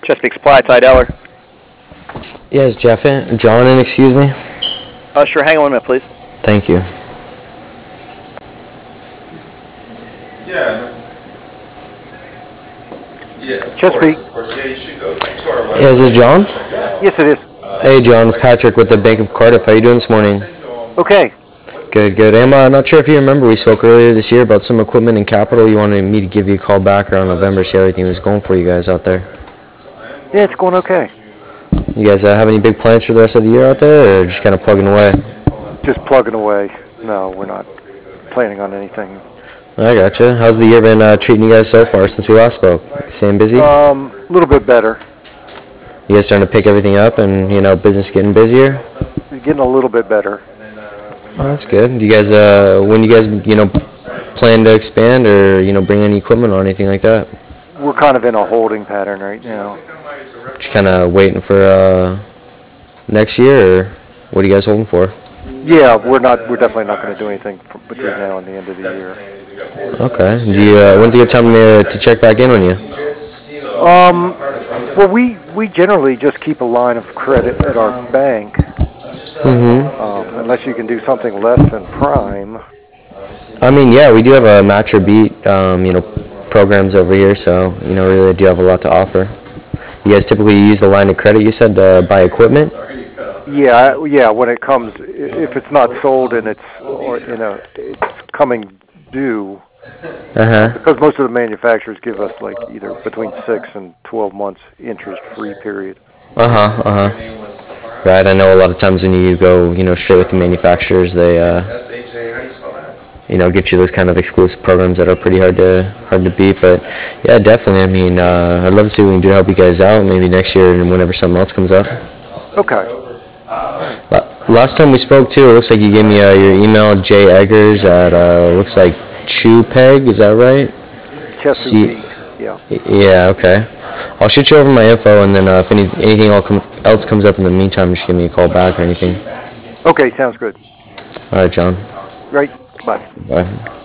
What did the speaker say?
Chesapeake Supply, Ty Dowler. Yes, Jeff in? John in, excuse me? Sure, hang on 1 minute, please. Thank you. Yeah. Yeah, Chesapeake. of course. Yeah, you should go to our website. Yeah, is this John? Yes, it is. Hey, John, it's Patrick with the Bank of Cardiff. How you doing this morning? Okay. Good, good. I'm not sure if you remember, we spoke earlier this year about some equipment and capital. You wanted me to give you a call back around November, see how everything was going for you guys out there. Yeah, it's going okay. You guys have any big plans for the rest of the year out there, or just kind of plugging away? Just plugging away. No, we're not planning on anything. I gotcha. How's the year been treating you guys so far since we last spoke? Staying busy? A little bit better. You guys starting to pick everything up and, business getting busier? Getting a little bit better. Oh, that's good. Do you guys, when you guys, plan to expand or, bring any equipment or anything like that? We're kind of in a holding pattern right now. Just kind of waiting for next year, or what are you guys holding for? Yeah, we're definitely not going to do anything between now and the end of the year. Okay. Do you, when's a good time to check back in on you? Well, we generally just keep a line of credit at our bank. Mm-hmm. Unless you can do something less than prime. I mean, yeah, we do have a match or beat, programs over here, so, really do have a lot to offer. You guys typically use the line of credit, you said, to buy equipment? Yeah, when it comes, if it's not sold and it's coming due. Because most of the manufacturers give us like either between 6 and 12 months interest-free period. Right, I know a lot of times when you go, straight with the manufacturers, they, get you those kind of exclusive programs that are pretty hard to beat. But yeah, definitely. I mean, I'd love to see what we can do to help you guys out. Maybe next year and whenever something else comes up. Okay. Last time we spoke too, it looks like you gave me your email, J Eggers at looks like Chewpeg. Is that right? Chesapeake. Yeah. Yeah. Okay. I'll shoot you over my info, and then if anything else comes up in the meantime, just give me a call back or anything. Okay, sounds good. All right, John. Right. Bye. Bye.